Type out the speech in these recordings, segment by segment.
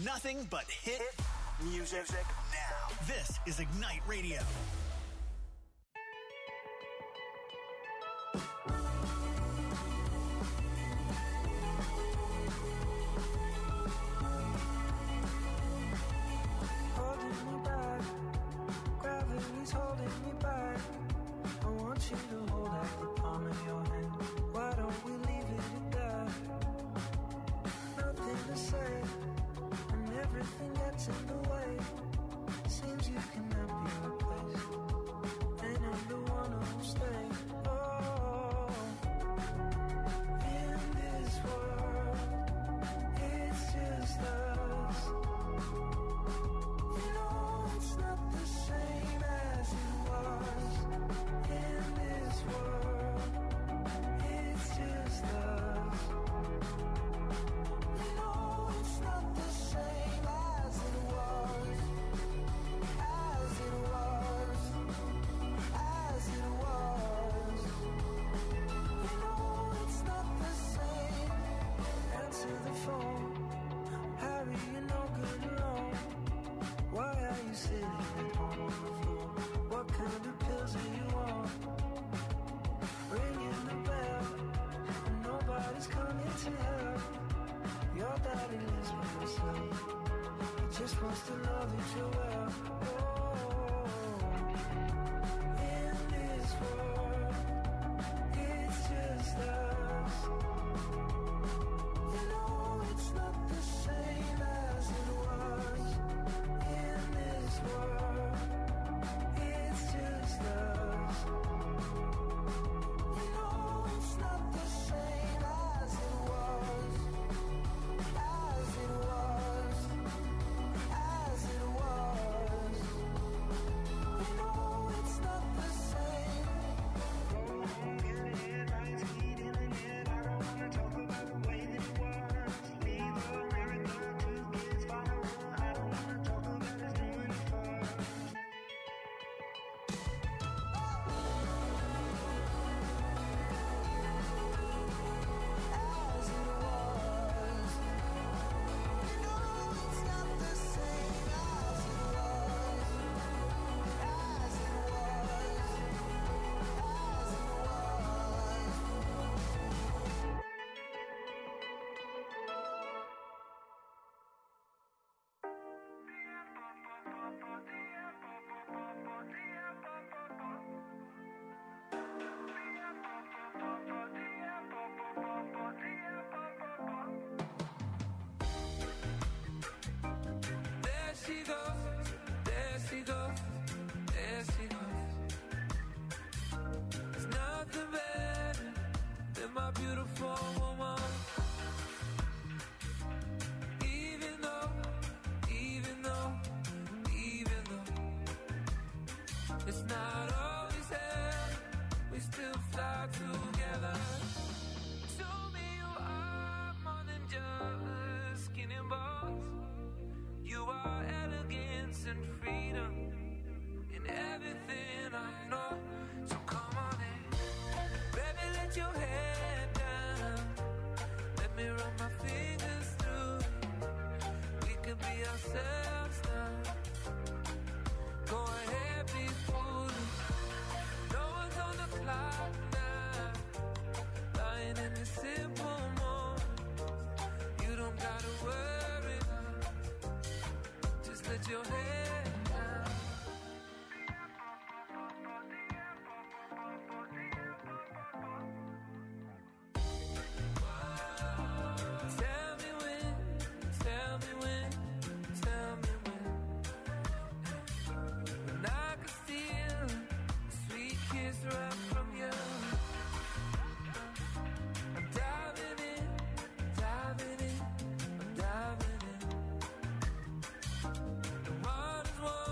Nothing but hit music now. This is Ignite Radio. Holding me back, gravity's holding me back. I want you to hold out the palm of your hand. Why don't we leave it at that? Nothing to say, and everything gets in the way. Seems you cannot be replaced, and I'm the one who'll stay. Oh, in this world, it's just us. You know it's not the same as it was. In this world, it's just us. You know it's not the same as it was. As it was. As it was. You know it's not the same. Answer the phone. Harry, you're no good alone. Why are you sitting at home on the floor? What kind of pills are you on? Ringing the bell, and nobody's coming to help. Your daddy lives by himself. He just wants to know that you're well. Oh, in this world, it's just us. You know it's not the same as it was. In this world, it's just us. You know it's not the same as it was. As it was. As it was. You know it's not the same. Get it, lights heating in it. I don't wanna talk about the way that it was. Leave America, 2 kids following. I don't wanna talk about us doing it first. As it was. You know it's not the same as it was. As it was. As it There she goes, there she goes, there she goes. There's nothing better than my beautiful woman. Even though, even though, even though it's not always there, we still fly together. Show me you are more than just skin and bones. You are elegance and freedom in everything I know. So come on in, baby, let your head down. Let me run my fingers through it. We could be ourselves now. Go ahead, be foolish. No one's on the clock now. Lying in the simple moment. You don't gotta worry now. Just let your head down. Tell me when, tell me when, tell me when. When I could steal a sweet kiss right from you. I'm diving in, diving in, I'm diving in. The water's warm.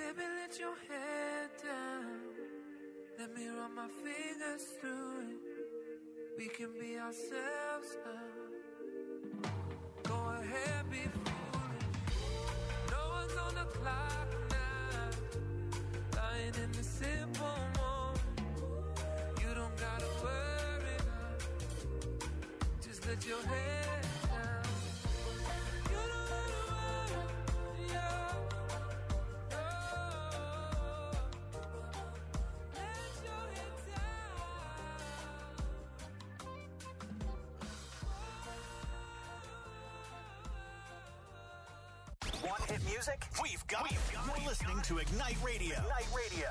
Baby, let your head down. Let me run my fingers through it. We can be ourselves now. Go ahead, be foolish. No one's on the clock now. Lying in the simple moment. You don't gotta worry now. Just let your head down. You don't gotta worry, yeah. Oh, let your head down. Want hit music? We've got it. You're listening to Ignite Radio. Ignite Radio.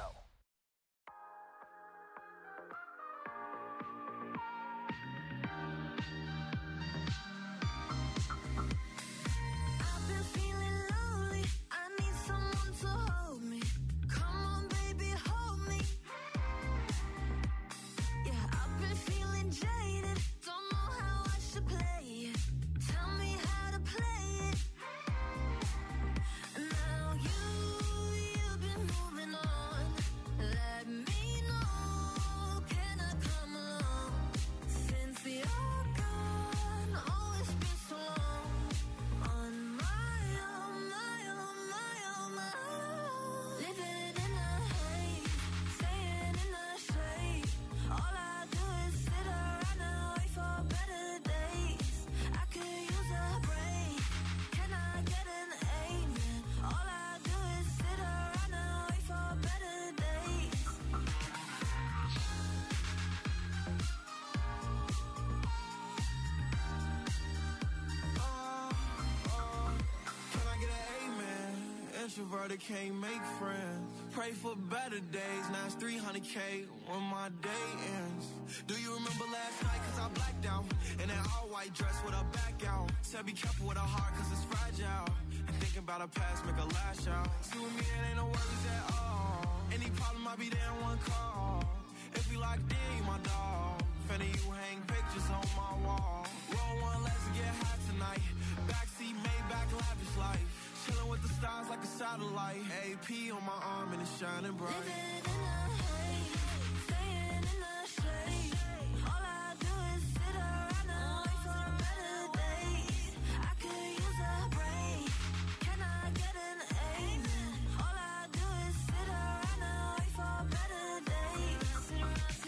Introverted can't make friends. Pray for better days. Now it's 300K when my day ends. Do you remember last night? Cause I blacked out in that all white dress with a back out. Said be careful with her heart cause it's fragile. And thinking about her past make her lash out. See with me it ain't no worries at all. Any problem I'll be there in one call. If we locked in, you my dog. Finna you hang pictures on my wall. Roll one, let's get high tonight. Backseat Maybach lavish life. Chillin' with the stars like a satellite. AP on my arm and it's shining bright. Living in the haze, staying in the shade. All I do is sit around and wait for better days. I could use a break. Can I get an amen? All I do is sit around and wait for better days. Sit around,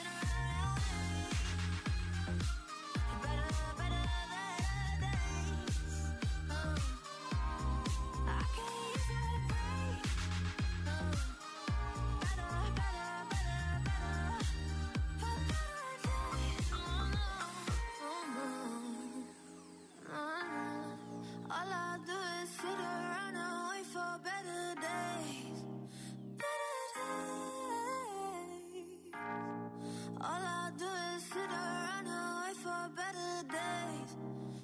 better days. I can't use a break. All I do is sit around and wait for better days. All I do is sit around and wait for better days.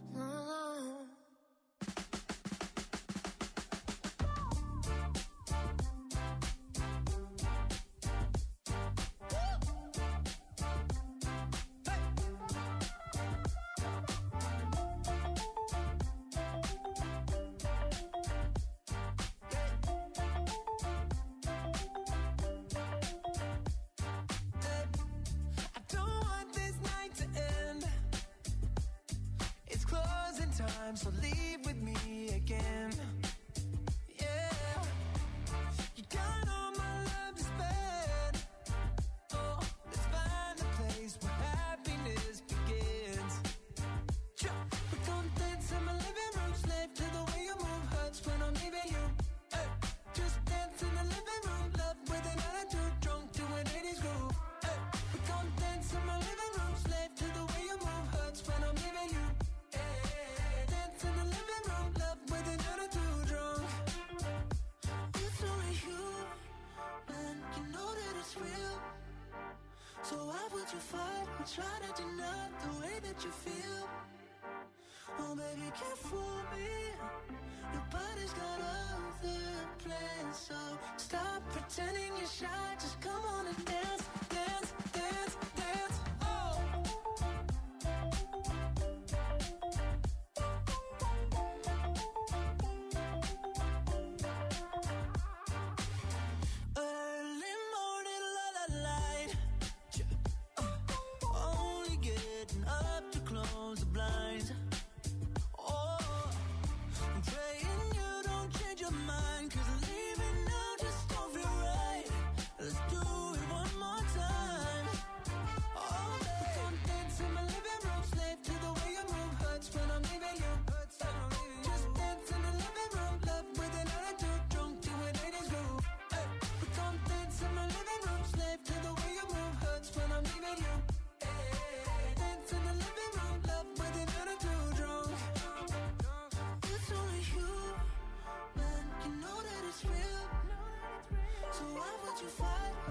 I don't want this night to end. It's closing time, so leave with me again. Yeah, you got all my love to spend. Oh, let's find a place where happiness begins. We gon' dance in my living room, slave to the way you move hurts when I'm leaving you. Ay, just dance in the living room, love with an attitude, drunk to an 80s groove. Ay, we gon' dance in my living room, slave to the way you move hurts when I'm leaving you. Ay, dance in the living room, love with an attitude, drunk. It's only you, and you know that it's real. So why would you fight or try to deny the way that you feel? Oh baby, you can't fool me. Your body's got other plans, so stop pretending you're shy. Just come on and dance, dance, dance, dance. Oh.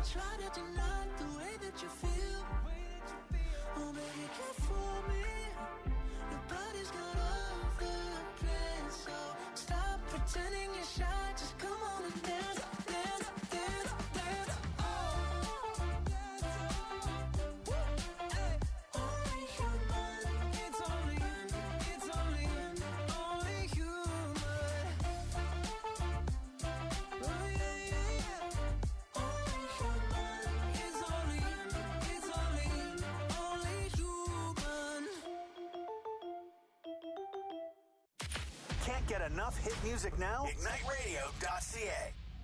try to deny the way that you feel. Oh, baby, care for me. Your body's got all the plans, so stop pretending you're shy. Just come on and dance, dance, dance, dance. Only human. It's only human. Oh yeah, yeah, yeah. Only human. It's only human. Can't get enough hit music now? IgniteRadio.ca.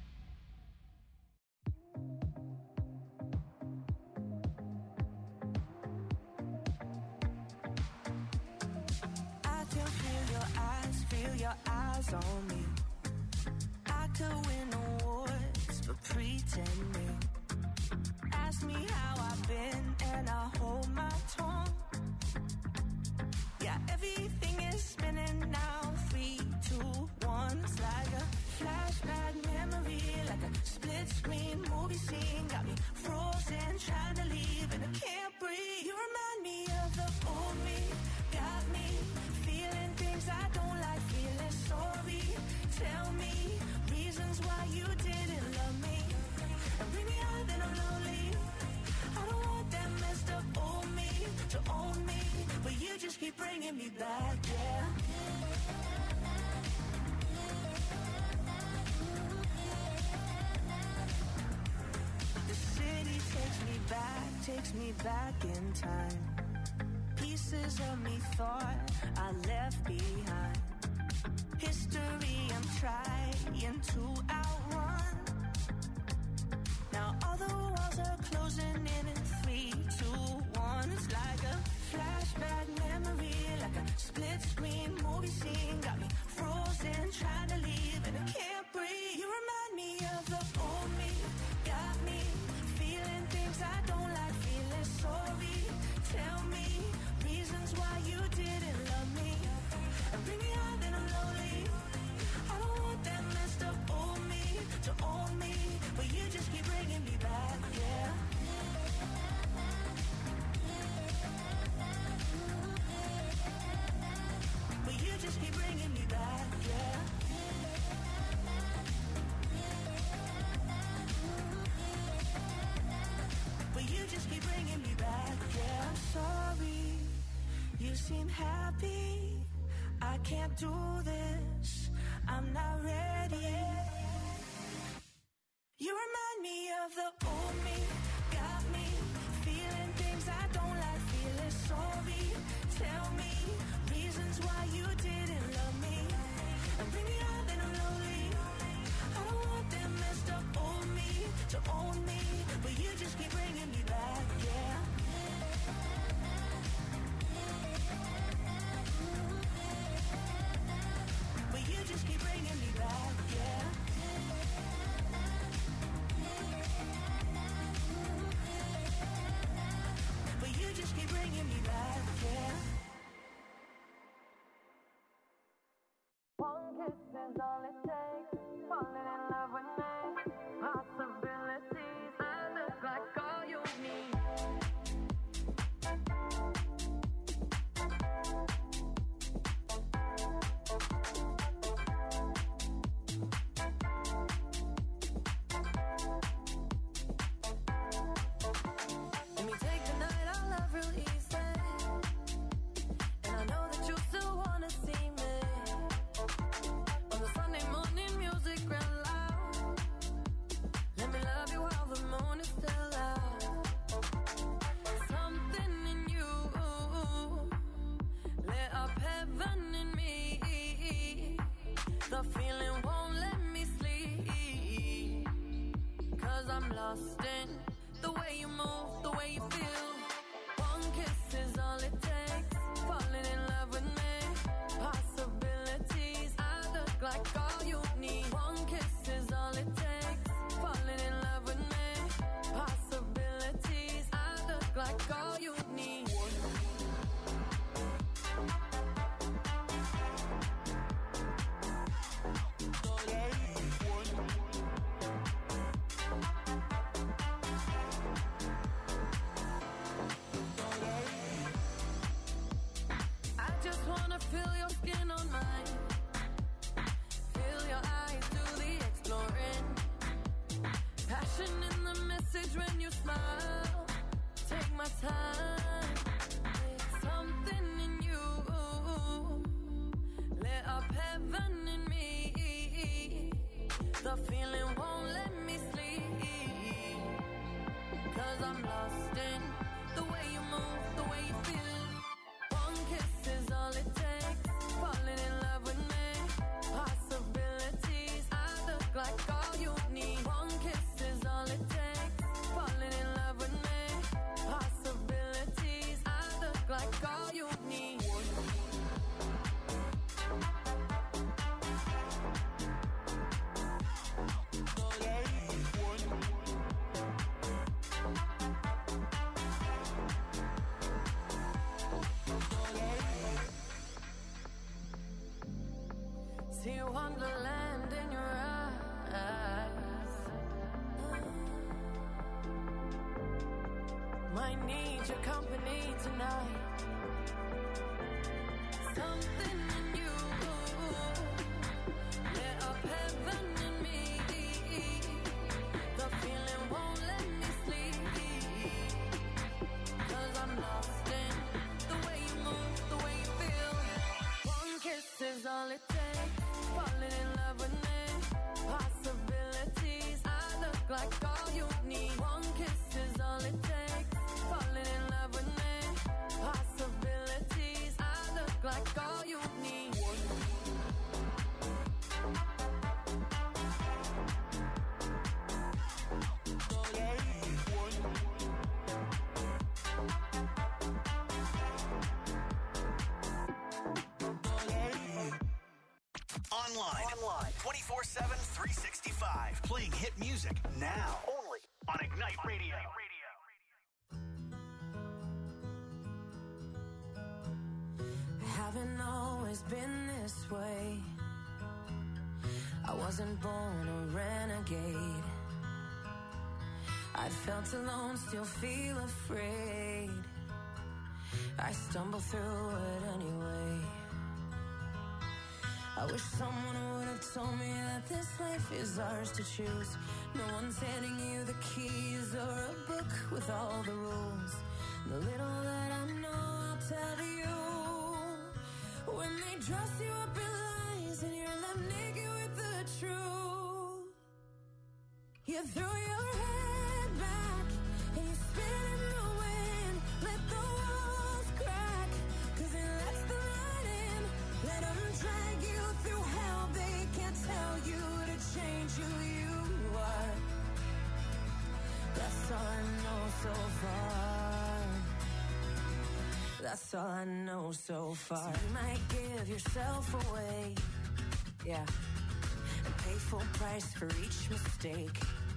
I can feel your eyes on me. I could win awards for pretending. Ask me how I've been and I hold my tongue. Yeah, everything is spinning now. 3, 2, 1. It's like a flashback memory, like a split screen movie scene. Got me frozen, trying to leave and I can't breathe. You remind me of the old me. Got me feeling things I don't like, feeling sorry. Tell me reasons why you didn't love me. And bring me out then I'm lonely. I don't want that messed up old me to own me, but you just keep bringing me back, yeah. The city takes me back in time. Pieces of me thought I left behind. History I'm trying to outrun. Now all the walls are closing in 3, 2, 1. It's like a flashback memory, like a split screen movie scene. Got me frozen, trying to leave and I can't breathe. You remind me of the old me. Got me feeling things I don't like, feeling sorry. Tell me reasons why you didn't love me. And bring me out then I'm lonely. I don't want that messed up old me to own me, but you just keep bringing me back, yeah. But you just keep bringing me back, yeah. But you just keep bringing me back, yeah. I'm sorry, you seem happy. I can't do this, I'm not ready. You remind me of the old me. Got me feeling things I don't like, feeling sorry. Tell me reasons why you didn't love me. And bring me out then I'm lonely. I don't want that messed up old me to own me, but you just keep bringing me back, yeah. But you just keep bringing me back, yeah. But you just keep bringing me back, yeah. One kiss is all it takes. Falling in love with me. Possibilities. I look like all you need. Let me take the night I love real easy. And I know that you still wanna see me. On the Sunday morning music real loud. Let me love you while the moon is still out. Something in you lit up heaven in me. The feeling won't let me sleep. 'Cause I'm lost in the way you move, the way you feel. One kiss is all it takes. Falling in love with me. Possibilities. I look like all you need. One kiss is all it takes. Falling in love with me. Possibilities. I look like all you need. emotion in the message when you smile. Take my time. There's something in you. Lit up heaven in me. The feeling won't let me sleep. 'Cause I'm lost in the way you move, the way you feel. One kiss is all it takes. Falling in love with me. Possibilities. I look like all you need. One kiss is all it takes. Falling in love with me. Possibilities. I look like all you need. See wonderland in your eyes. Might need your company tonight. Something in you lit up heaven in me. The feeling won't let me sleep. 'Cause I'm lost in the way you move, the way you feel. One kiss is all it takes. Falling in love with me. Possibilities. I look like all you need. One kiss is all it takes. Falling in love with me. Possibilities. I look like all you need. Online. 24/7, 365. Playing hit music now. Only on Ignite Radio. I haven't always been this way. I wasn't born a renegade. I felt alone, still feel afraid. I stumble through it anyway. I wish someone would have told me that this life is ours to choose. No one's handing you the keys or a book with all the rules. The little that I know, I'll tell you. When they dress you up in lies and you're left naked with the truth, you throw your head back and you spin in the wind. Let the walls crack, 'cause it lets the light in. Let them drag you through hell. They can't tell you to change who you are. That's all I know so far. That's all I know so far. So you might give yourself away, yeah, and pay full price for each mistake.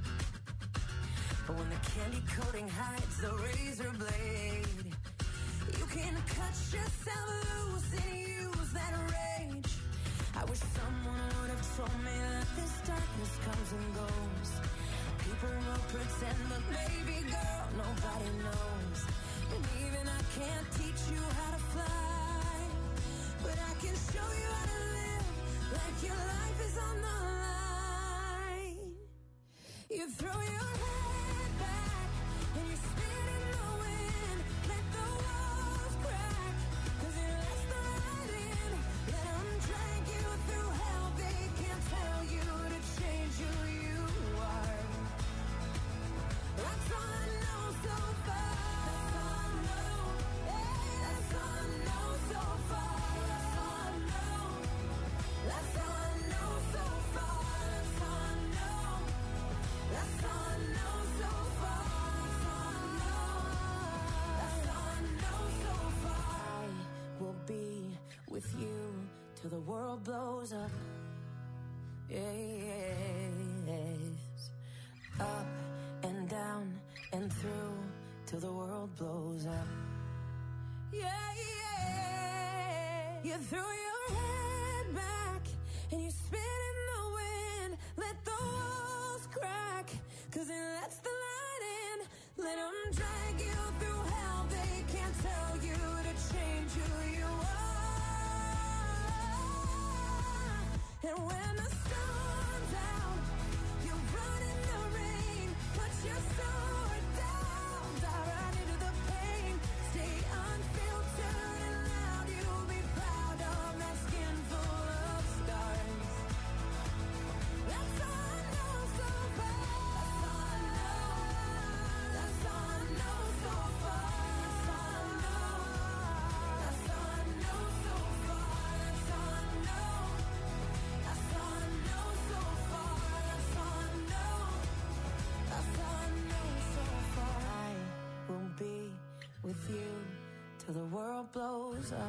But when the candy coating hides the razor blade, you can cut yourself loose and use that rage. I wish someone would have told me that this darkness comes and goes. People will pretend, but baby girl, nobody knows. And even I can't teach you how to fly, but I can show you how to live like your life is on the line. You throw your head back and you spin in the wind. Let the walls crack, 'cause it lets the light in. Let them drag you through hell. They can't tell you to change who you are. That's all I know so far. That's all I know. Yeah, that's all I know so far. That's all I know. That's all I know so far. That's all I know. That's all I know so far. That's all I know. That's all I know so far. I will be with you till the world blows up. Yes. Up and down and through till the world blows up. Yeah, yeah. You throw your head back and you spin in the wind. Let the walls crack, 'cause it lets the light in. Let them drag you through hell. They can't tell you to change who you are. And when the storm's out, you run in the rain. be with you till the world blows up.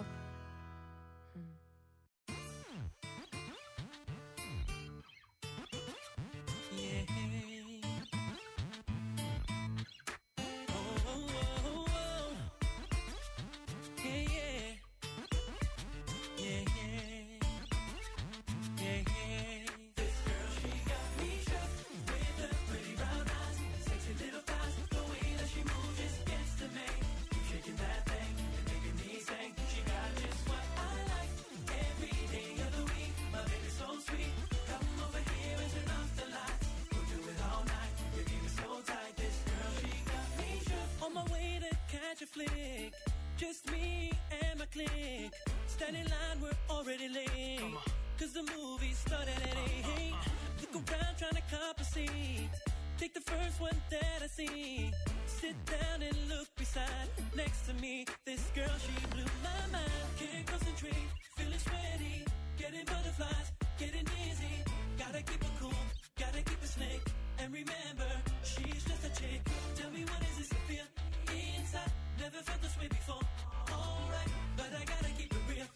Flick. Just me and my clique. Standing in line, we're already late. Cause the movie started at 8. Look around trying to cop a seat. Take the first one that I see. Sit down and look beside. Next to me, this girl, she blew my mind. Can't concentrate, feeling sweaty. Getting butterflies, getting dizzy. Gotta keep it cool, gotta keep it slick. And remember, she's just a chick. Tell me what is this to feel inside? Never felt this way before. Alright, but I gotta keep it real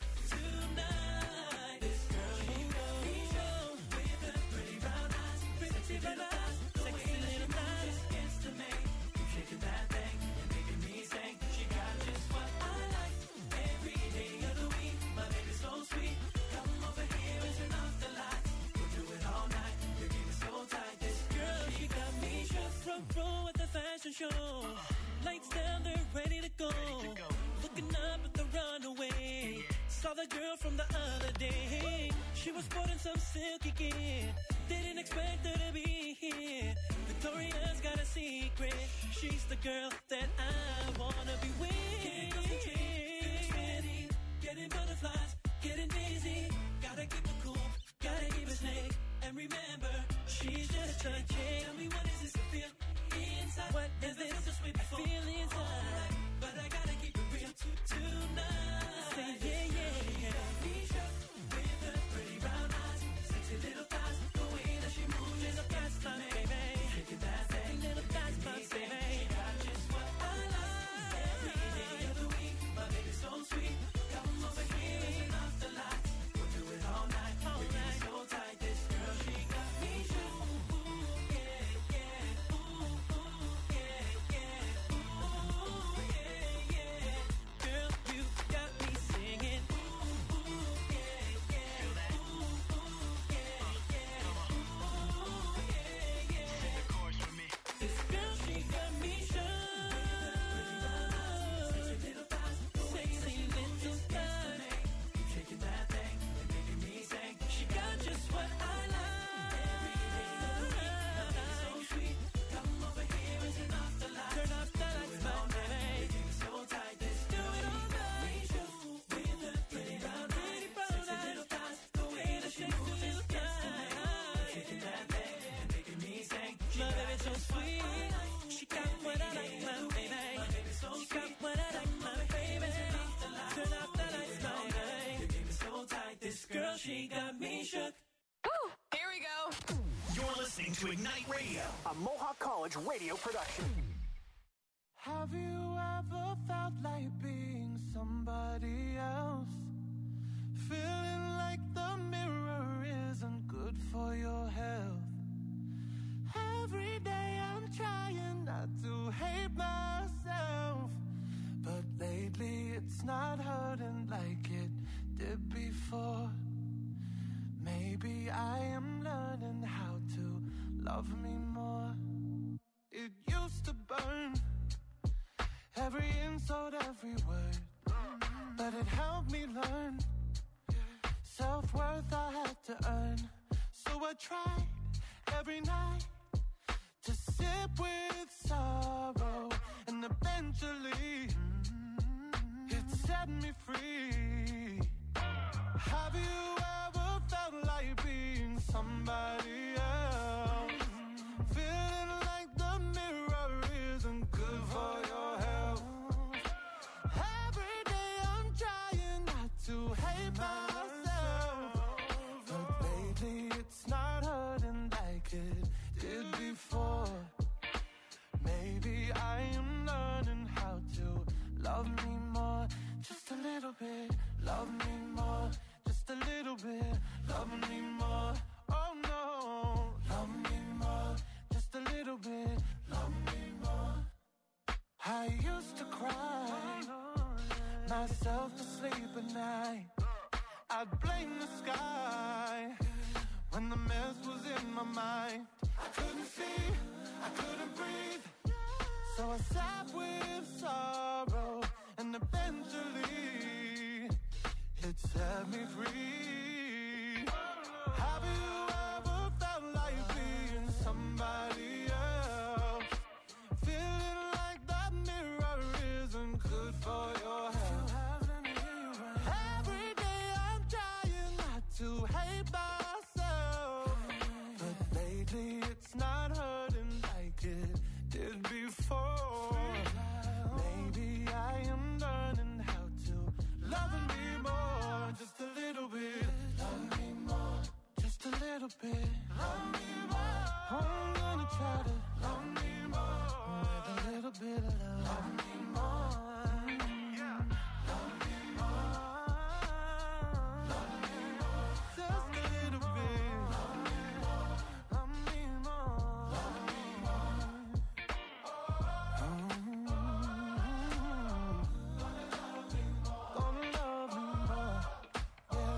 tonight. This girl, she got me shown with her pretty brown eyes, pretty brown eyes, sexy little thighs. Gets to me, keep shaking that thing and making me sing. She got just what I like every day of the week. My baby's so sweet. Come over here and turn off the lights. We'll do it all night. Your game is so tight. This girl, she got me shook. Front row at the fashion show. Lights down, they're ready to go. Looking up at the runaway. Saw the girl from the other day. She was sporting some silky gear. Didn't expect her to be here. Victoria's got a secret. She's the girl that I wanna be with. Can't concentrate, feeling steady. Getting butterflies, getting dizzy. Gotta keep it cool, gotta keep it slick. And remember, she's just a chick. Tell me what is this to feel inside? What is this? I feel inside, but I gotta keep it real tonight. Say yeah, yeah, yeah. Me shook with her pretty brown eyes, sexy little thighs. The way that she moves is a pastime, baby. Shaking that thing, little pastime, baby. She got just what I like every day of the week. My baby's so sweet. Come over here and turn off the lights. We'll do it all night. All night. So tight, this girl, she got me shook. Ooh, yeah, yeah. Ooh, ooh, yeah, yeah. She got me shook. Ooh, here we go. You're listening to Ignite Radio, a Mohawk College radio production. Have you ever felt like being somebody else? Feeling like the mirror isn't good for your health. Every day I'm trying not to hate myself, but lately it's not hurting like it did before. Maybe I am learning how to love me more. It used to burn, every insult, every word, but it helped me learn self-worth I had to earn. So I tried every night to sip with sorrow, and eventually it set me free. Have you ever felt like being somebody else? Feeling like the mirror isn't good for your health. Every day I'm trying not to hate myself, but lately it's not hurting like it did before. Maybe I am I used to cry myself to sleep at night. I'd blame the sky when the mess was in my mind. I couldn't see, I couldn't breathe, so I sat with sorrow, and eventually it set me free. Have you ever felt like being somebody else? Feeling like that mirror isn't good for your health. Every day I'm trying not to hate myself, but lately it's not hurting like it did before. Maybe I am learning how to love me more, just a little bit. Love me more, just a little bit. Love me more. I'm gonna try to love me more with a little bit of love. Love me more. Yeah. Love me more. Love me more. Just a little bit. Love me more. Love me more. Love me more. Gonna love me more. Yeah.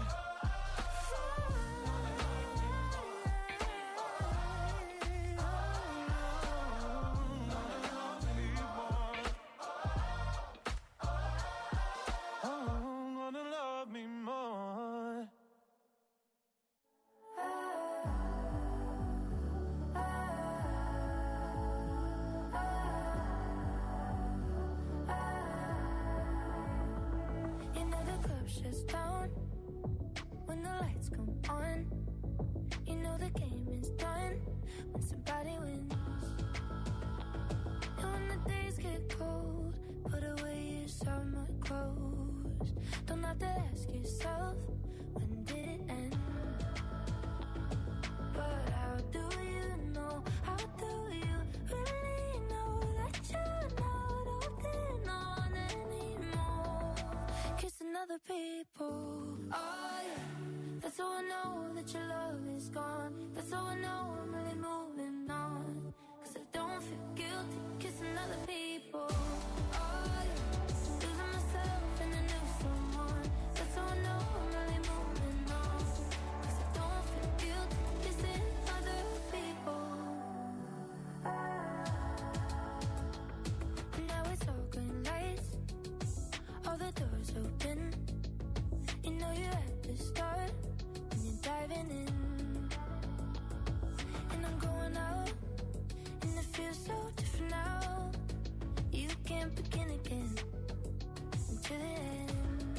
Gonna love me more. You know the club shuts down when the lights come on. You know the game is done when somebody wins. And when the days get cold, put away your summer clothes. Don't have to ask yourself, when did it end? But how do you know? How do you really know that you're not holding on anymore? Kissing other people. Oh yeah, that's how I know that your love is gone. That's how I know I'm really moving on. 'Cause I don't feel guilty kissing other people. Oh yeah, losing myself in a new someone. That's how I know I'm really moving on. 'Cause I don't feel guilty kissing other people. And now it's all green lights, all the doors open. You know you're at the start when you're diving in. And I'm going out, and it feels so different now. You can't begin again until it ends.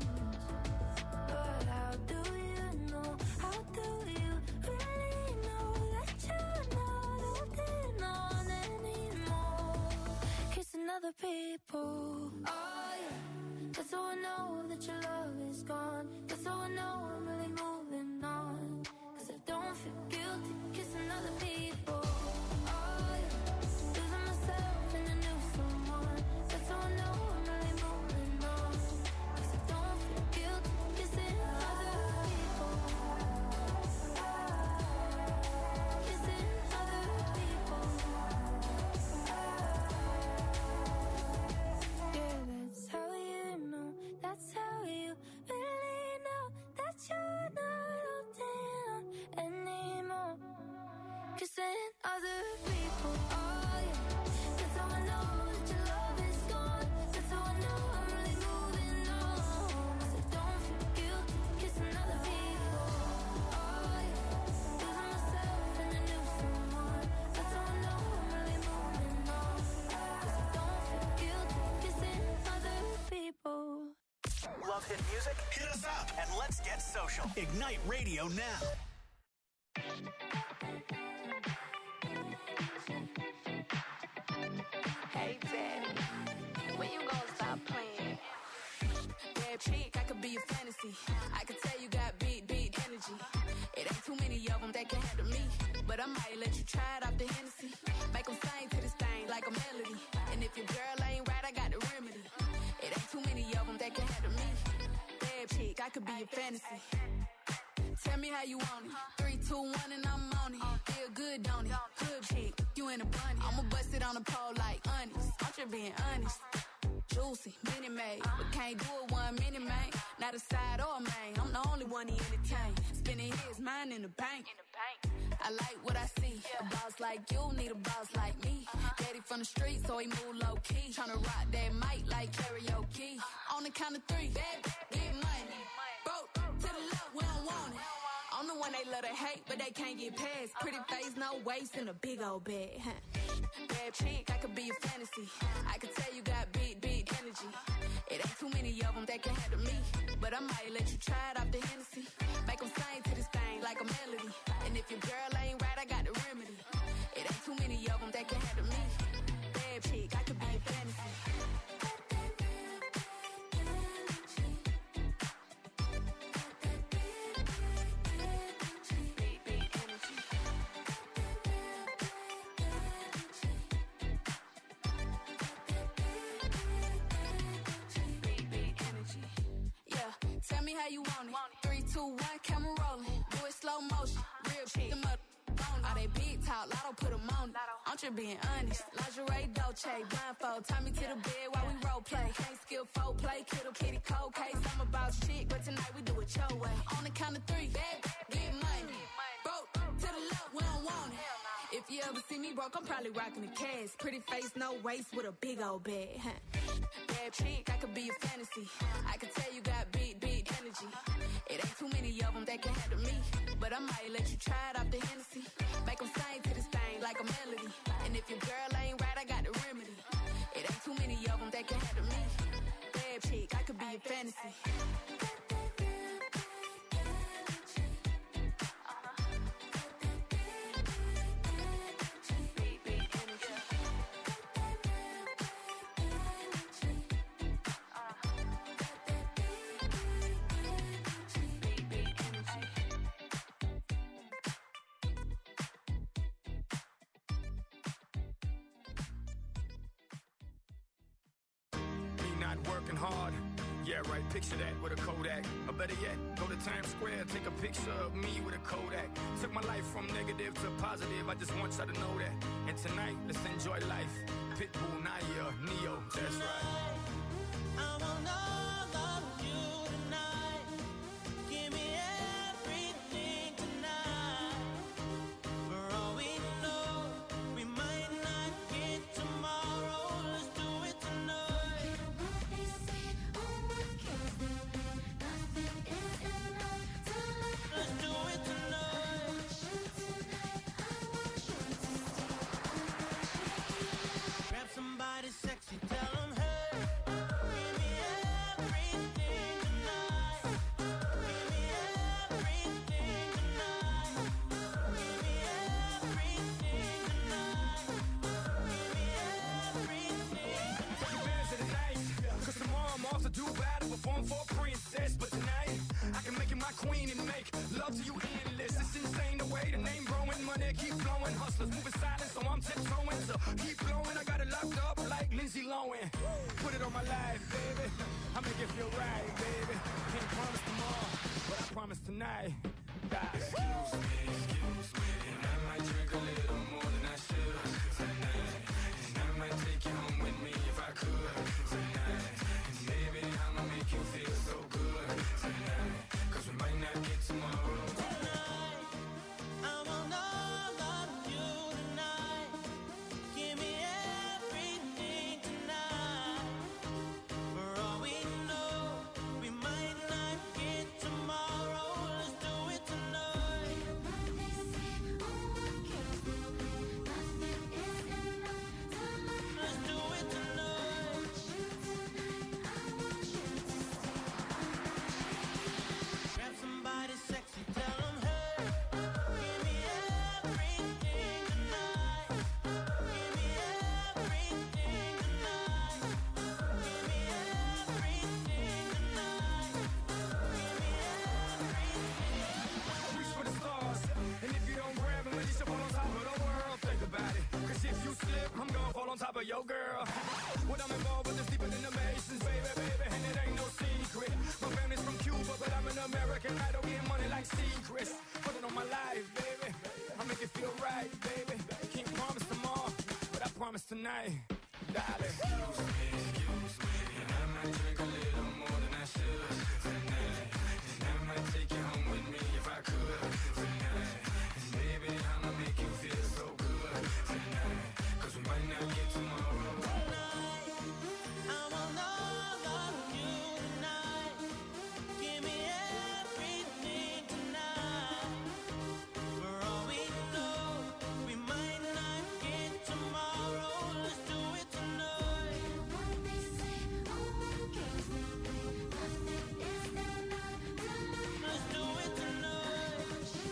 But how do you know? How do you really know that you're not holding on anymore? Kissing other people. Oh yeah, that's how I know that your love is gone. That's how I know I'm really moving on. 'Cause I don't feel guilty kissing other people. Oh yeah, losing myself in a new someone. That's how I know I'm really moving on. 'Cause I don't feel guilty kissing other people. Kissing other people. Yeah, that's how you know. That's how you really know that you're not holding on anymore. Kissing other people. Oh yeah, that's how I know that your love is gone. That's how I know I'm really moving on. 'Cause I don't feel guilty kissing other people. Oh yeah, losing myself in a new someone. That's how I know I'm really moving on. 'Cause I don't feel guilty kissing other people. Love hit music? Hit us up and let's get social. Ignite Radio now. Hey, Daddy, when you gonna stop playing? Bad chick, I could be a fantasy. I could tell you got beat energy. It ain't too many of them that can handle me. But I might let you try it off the Hennessy. Make them sing to this thing like a melody. And if your girl ain't right, I got the remedy. It ain't too many of them that can handle me. Bad chick, I could be a fantasy. Tell me how you want it. 3, 2, 1, and I'm on it. Feel good, don't it? Hood chick, you in a bunny. I'ma bust it on the pole like honest. I'm just being honest. Juicy, mini made, but can't do it 1 minute, man. Not a side or a main. I'm the only one he entertain. Spinning his mind in the bank. I like what I see. A boss like you need a boss like me. Daddy from the street, so he move low key. Tryna rock that mic like karaoke. On the count of 3, baby, get money. Broke to the left, we don't want it. I'm the one they love to hate, but they can't get past. Pretty face, no waist, and a big old bag. Bad chick, I could be a fantasy. I could tell you got big energy. It ain't too many of them that can handle me. But I might let you try it off the Hennessy. Make them sing to this thing like a melody. And if your girl ain't right, I got the remedy. It ain't too many of them that can handle me. Bad chick, I could be a fantasy. Tell me how you want it. 3, 2, 1, camera rolling. Do it slow motion. Real chick. Them up on all they big talk. Lotto put them on it. I'm just being honest. Lingerie, Dolce, blindfold. Tie me to the bed while we role play. Can't skill folk play. Kittle kitty cold case. I'm about shit, but tonight we do it your way. On the count of 3, baby, get money. Broke to the left, we don't want it. If you ever see me broke, I'm probably rocking the cash. Pretty face, no waist, with a big old bag. Bad chick, I could be a fantasy. I could tell you got big energy. It ain't too many of them that can handle me. But I might let you try it off the Hennessy. Make them sing to this thing like a melody. And if your girl ain't right, I got the remedy. It ain't too many of them that can handle me. Bad chick, I could be a fantasy. Working hard, yeah right, picture that with a Kodak. Or better yet, go to Times Square, take a picture of me with a Kodak. Took my life from negative to positive, I just want y'all to know that. And tonight, let's enjoy life. Pitbull, Naya, Neo, that's right. I want all of you tonight. Give me everything tonight. For all we know, we might not get tomorrow. Let's do it tonight. Let's do it tonight. Grab somebody sexy, tell them hey. Give me everything tonight. Give me everything tonight. Give me everything tonight. Give me everything. Take advantage of the night, cause tomorrow I'm off to Dubai to perform for a princess. But tonight, I can make you my queen and make love to you endless. It's insane the way the name growing, money keep flowing. Hustlers moving silent, so I'm tiptoeing. So keep blowing, I got it locked up like Lindsay Lohan. Put it on my life, baby. I make it feel right, baby. Can't promise tomorrow, but I promise tonight. Excuse me, and I might drink a little more than I should tonight. And I might take you home with me if I could tonight. And baby, I'ma make you feel so good tonight. Cause we might not get tomorrow. I want all of you tonight. Give me everything tonight. For all we know, we might not get tomorrow. Let's do it tonight. Let's do it tonight. Grab somebody sexy, tell them hey. Give me everything tonight. Give me everything tonight. Give me everything tonight. Give me everything. Reach for the stars, and if you don't grab them, you should fall on top of the world. Think about it, cause if you slip, I'm gonna fall on top of your girl. What I'm involved with is deeper than the Masons, baby, baby, and it ain't no secret. My family's from Cuba, but I'm an American. I don't get money like secrets. Put it on my life, baby. I make it feel right, baby. Can't promise tomorrow, but I promise tonight, darling. Excuse me, and I might drink a little more than I should tonight. And I might take you home with me if I could tonight. And baby, I'ma make you feel so good tonight. 'Cause we might not get tomorrow. I want all of you tonight. Give me everything tonight. For all we know, we might not get tomorrow. Let's do it tonight. What they say, let's do it tonight.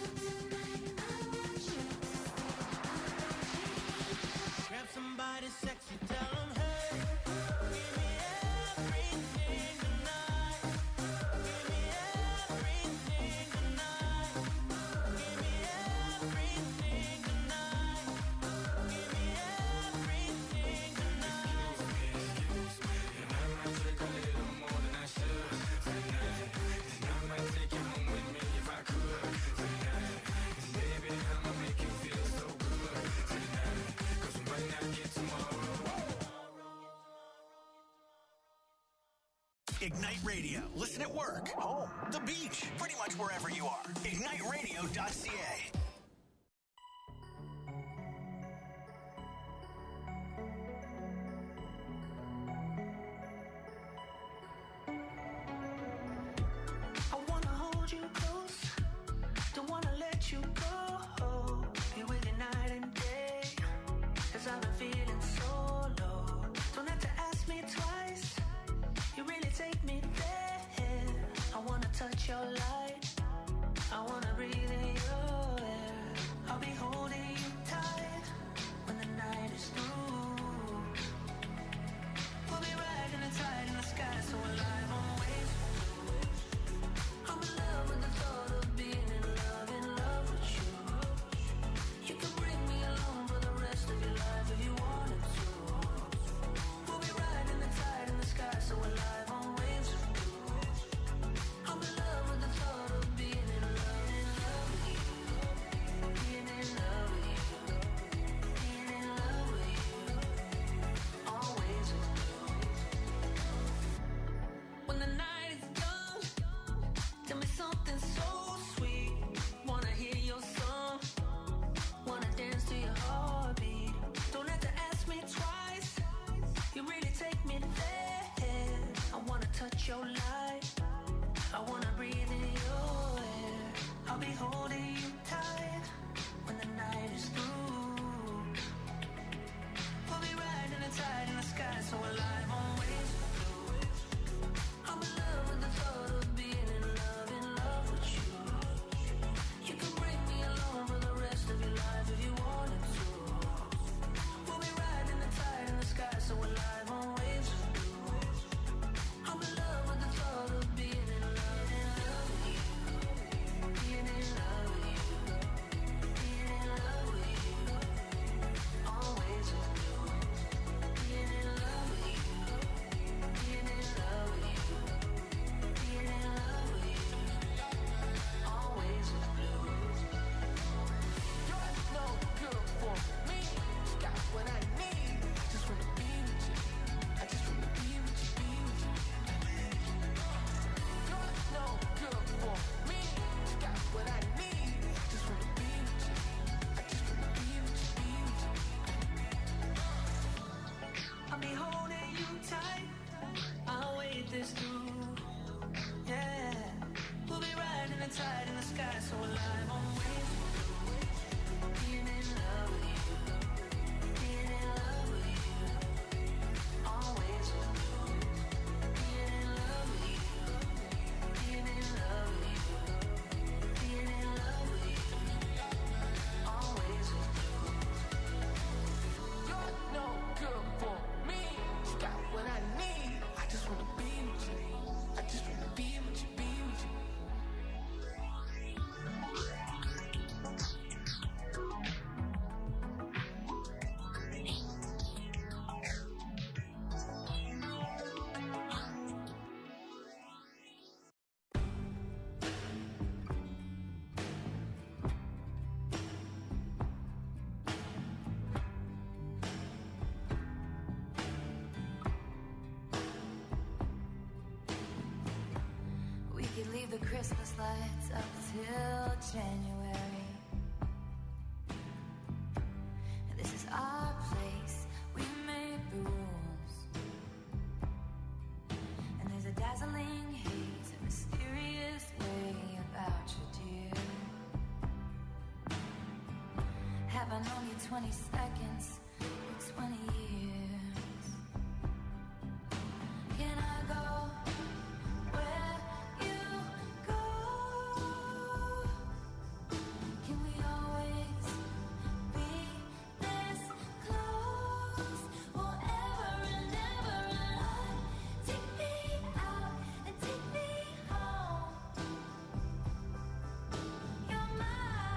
Grab somebody sexy, tell them, hey, give me everything tonight. Give me everything tonight. Give me everything tonight. Give me everything tonight. Excuse me, and I might drink a little more than I should tonight. And I might take you home with me if I could tonight. And baby, I'ma make you feel so good tonight. 'Cause we might not get tomorrow. Ignite Radio. Listen at work, home, the beach, pretty much wherever you are. IgniteRadio.ca. I wanna hold you close, don't wanna let you go. Be with you night and day, 'cause I've been feeling so low. Don't have to ask me twice, you really take me there. I wanna touch your light, I wanna breathe in your air. I'll be holding you tight when the night is through. We'll be riding the tide in the sky, so alive on waves. I'm in love with the thought of being in love with you. You can bring me along for the rest of your life if you wanted to. We'll be riding the tide in the sky, so alive on waves of blue. I'm in love with the thought of being in love with you. Being in love with you. Being in love with you. Always with you. When the night is done, tell me something so sweet. Wanna hear your song, wanna dance to your heartbeat. Don't have to ask me twice, you really take me there. I wanna touch your light, I wanna breathe in your air. I'll be holding you tight when the night is through. We'll be riding the tide in the sky, so alive on waves of blue. I'm in love with the thought of being in love with you. You can bring me along for the rest of your life if you wanted to. We'll be riding the tide in the sky, so alive on waves of blue. I'm in love with the thought of being in love with you. Being in love with you. Being in love with you. Always with you. Being in love with you. Being in love with you. Being in love with you. Always with blue. You're no good for me. Got what I need. Just wanna be with you. I just wanna be with you, be with you. You're no good for me. Got what I need. Just wanna be with you. I just wanna be with you, be with you. I'll be holding you tight. I'll wait this through. Yeah. We'll be riding the tide in the sky, so alive on waves. Being in love with you. Being in love with you. Always with you. Being in love with you. Being in love with you. Being in love with you. Always with you. You're no good for me. Got what I need. I just wanna be with you. I just wanna be with you, be with you. Christmas lights up till January. This is our place, we made the rules. And there's a dazzling haze, a mysterious way about you, dear. Have I known you 20 seconds or 20 years? Can I go where you go? Can we always be this close forever and ever? And take me out and take me home. You're my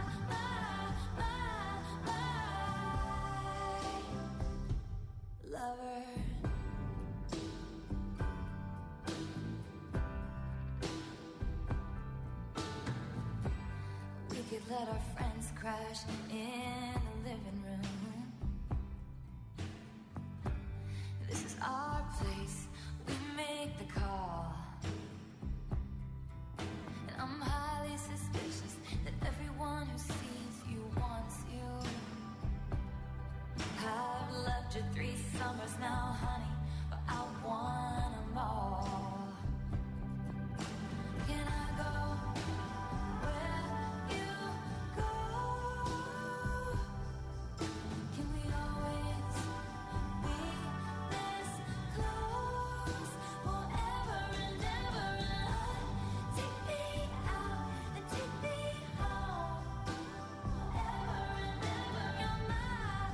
lover. We could let our friends crash in the living room. This is our place, we make the call. And I'm highly suspicious that everyone who sees you wants you. I've loved you 3 summers now, honey, but I want them all. Can I go where you go? Can we always be this close forever and ever? And take me out and take me home forever and ever. You're my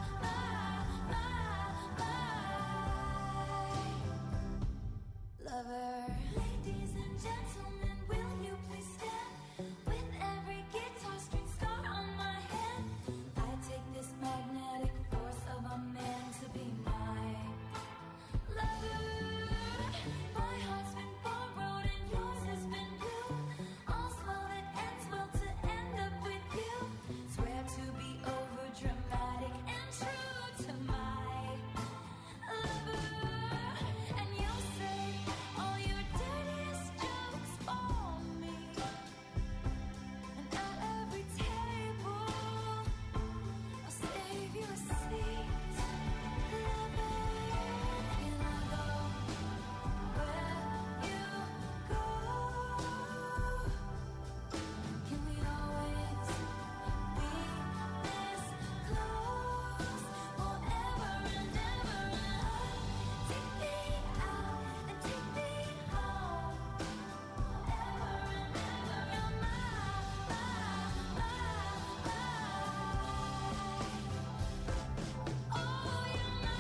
lover. Ladies and gentlemen, will you please stand? With every guitar string scar on my hand, I take this magnetic force of a man to be my lover. My heart's been borrowed and yours has been blue. All's well that ends well to end up with you. Swear to be over dramatic and true to my lover. And you'll say all your dirtiest jokes for me. And at every table, I'll save you a seat. Lover, can I go where you go? Can we always be this close forever and ever? Take me out and take me home forever and ever. You're my oh, you're my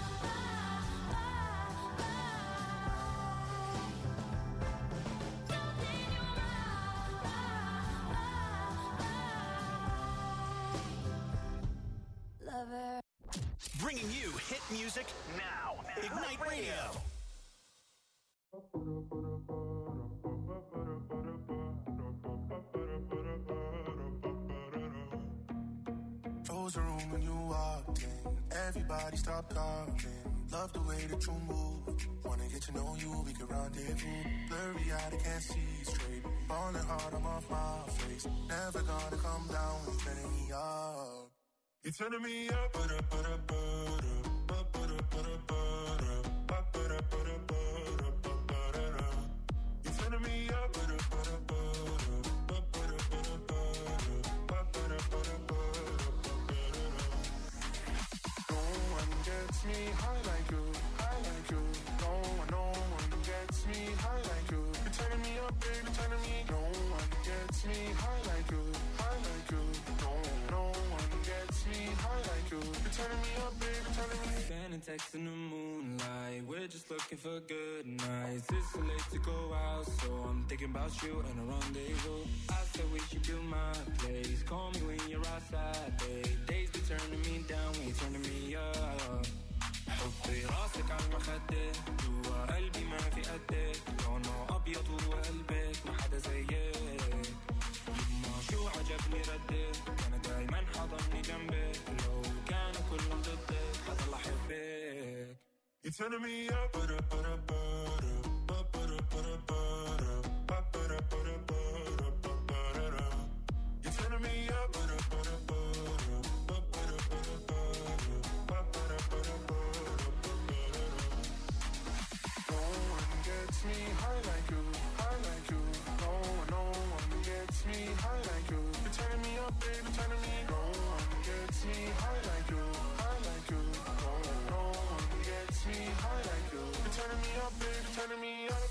lover. Bringing you hit music now. Ignite Radio. Froze the room when you walked in. Everybody stopped talking. Love the way that you move. Wanna get to know you, we can rendezvous. Blurry eyed, I can't see straight. Falling hard, I'm off my face. Never gonna come down, you're turning me up. You're turning me up, you're turning me up, no one gets me high like you, high like you. No one gets me high like you. You're turning me up, baby, turning me. No one gets me high like you, high like you. No one gets me high like you. You're turning me up, baby, turning me. Sending texts in the moonlight, we're just looking for good nights. It's so late to go out, so I'm thinking about you and a rendezvous. I said we should do my place. Call me when you're outside, babe. Days be turning me down when you're turning me up. حطي راسك على المخدة جوا قلبي ما في قدك لونه أبيض وقلبك ما حدا زيك يما شو عجبني ردك أنا دايما حضني جنبك لو كانوا كلهم ضدك حضل أحبك. You're turning me up, turning me up.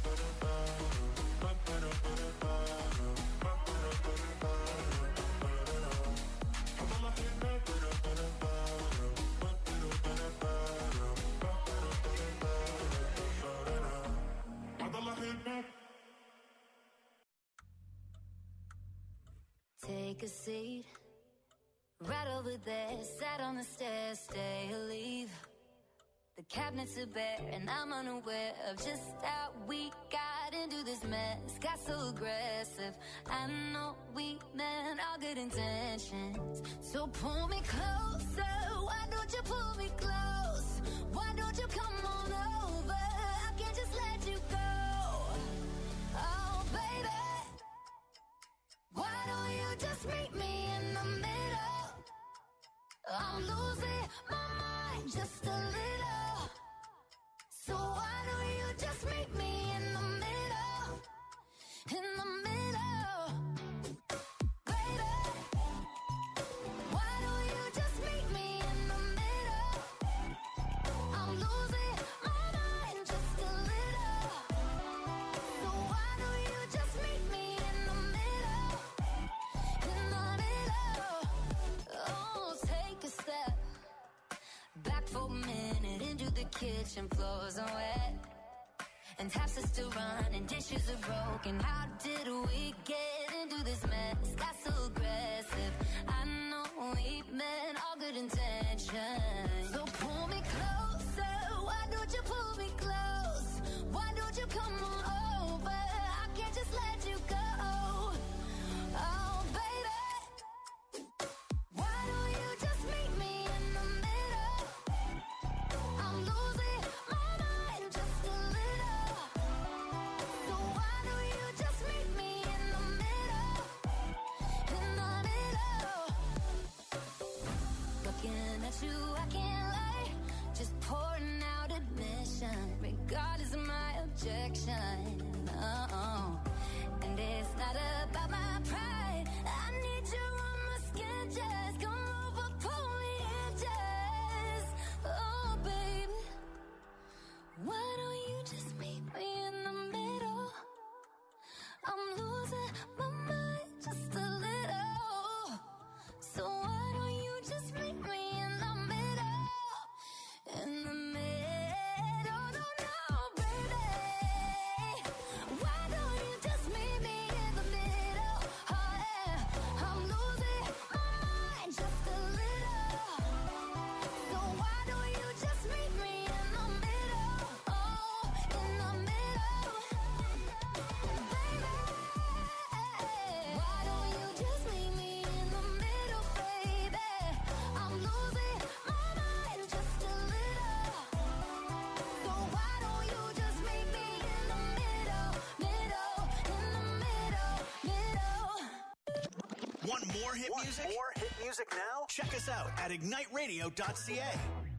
Take a seat, right over there, sat on the stairs, stay or leave. The cabinets are bare and I'm unaware of just how we got into this mess. Got so aggressive, I know we meant all good intentions. So pull me closer, why don't you pull me close? Why don't you come on over, I can't just let you go. Oh baby, why don't you just meet me in the middle? I'm losing my mind just a little. So why don't you just meet me in the middle? In the middle. Baby, why don't you just meet me in the middle? I'm losing my mind just a little. So why don't you just meet me in the middle? In the middle. Oh, take a step back for a minute into the kitchen, floors are wet and taps are still running, dishes are broken. How did we get into this mess? Got so aggressive, I know we meant all good intentions. So pull me closer, why don't you pull me close? Why don't you come on over, I can't just let you go. Oh baby, why don't you just meet me in the middle? I'm losing my mind just a little. So why don't you just meet me in the middle? In the middle. Looking at you, I can't lie. Just pouring out admission, regardless of my objection. Oh, and it's not about my pride. I need you on my skin, just come over, pull me in, just. Oh, baby, why don't you just meet me in the middle? I'm losing my mind just a little. So why don't you just meet me in the middle? In the middle, no, no, baby. Why don't you just meet me in the middle? Oh yeah, I'm losing my mind just a little. So why don't you just meet me in the middle? Oh, in the middle, baby. Why don't you just meet me in the middle, baby? I'm losing my mind just a little. So why don't you just meet me in the middle, middle, in the middle, middle. Want more hit music? More hit music now? Check us out at igniteradio.ca.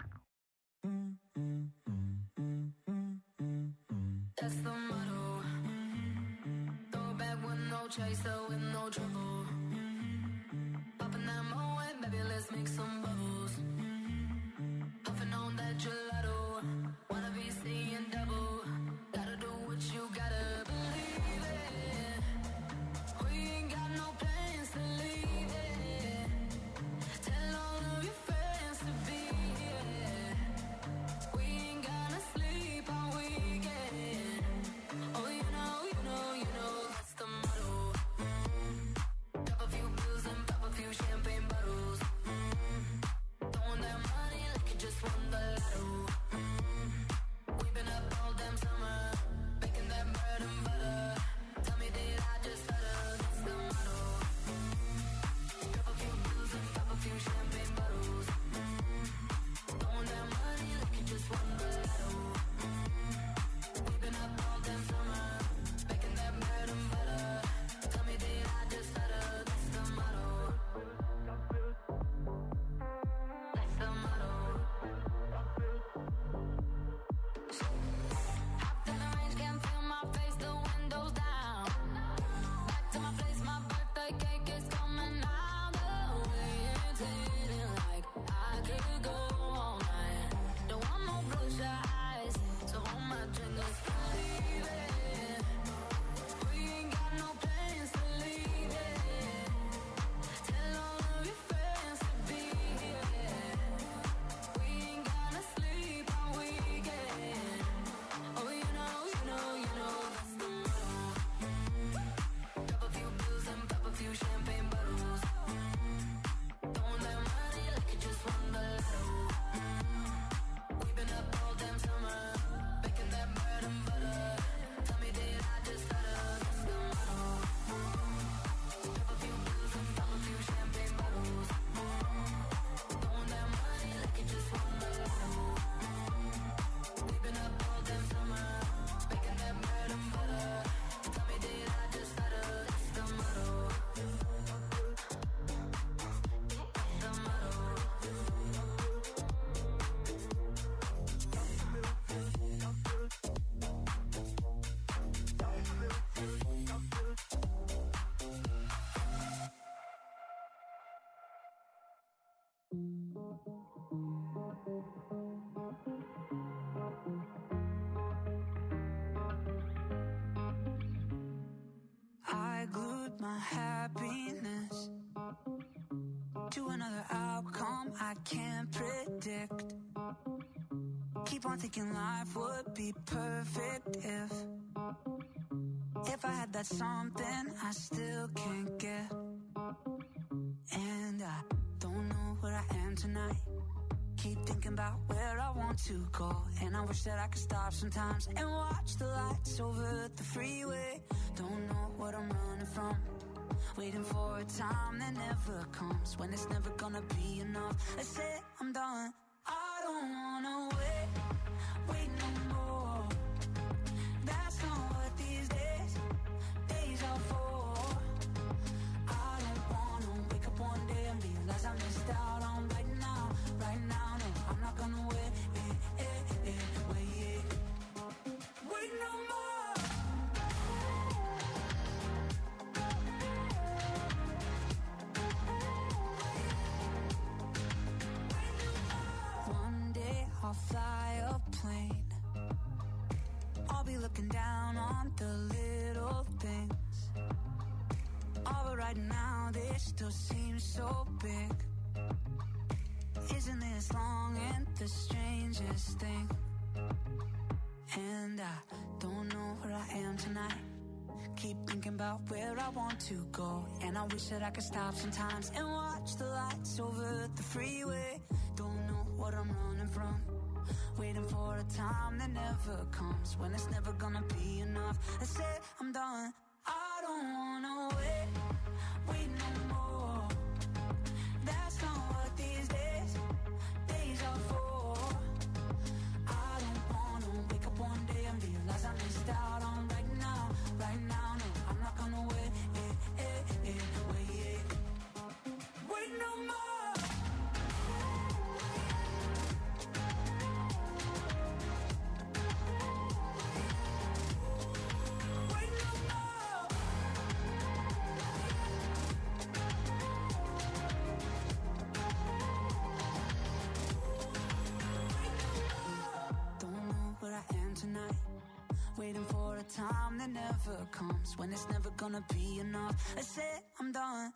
That's the motto. Throw back with no chaser, with no trouble. Popping that Moet, baby, let's make some bubbles. Puffing on that gelato. Wanna be seeing double. Gotta do what you gotta believe it. We ain't got no plans to leave it. Tell all of your friends to be here. We ain't gonna sleep all weekend. Oh, you know, that's the motto. Double I'm thinking life would be perfect if I had that something I still can't get. And I don't know where I am tonight. Keep thinking about where I want to go, and I wish that I could stop sometimes and watch the lights over the freeway. Don't know what I'm running from, waiting for a time that never comes, when it's never gonna be enough. I said I'm done. I don't wanna wait no more. That's not what these days are for. I don't wanna wake up one day and realize I missed out on right now. No, I'm not gonna wait no more. One day I'll fly a plane. I'll be looking down on the little things. Oh, but right now they still seem so big. Isn't this long and the strangest thing? And I don't know where I am tonight. Keep thinking about where I want to go, and I wish that I could stop sometimes and watch the lights over the freeway. Don't know what I'm running from, waiting for a time that never comes, when it's never gonna be enough. I said I'm done. I don't wanna wait no more. That's not what these days are for. I don't wanna wake up one day and realize I missed out on right now. No, I'm not gonna wait no more. Wait no more. Don't know where I am tonight, waiting for a time that never comes, when it's never gonna be enough. I said I'm done.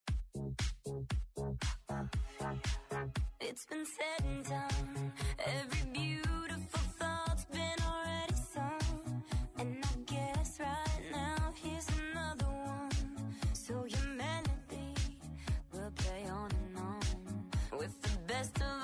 It's been said and done. Every beautiful thought's been already sung. And I guess right now here's another one. So your melody will play on and on, with the best of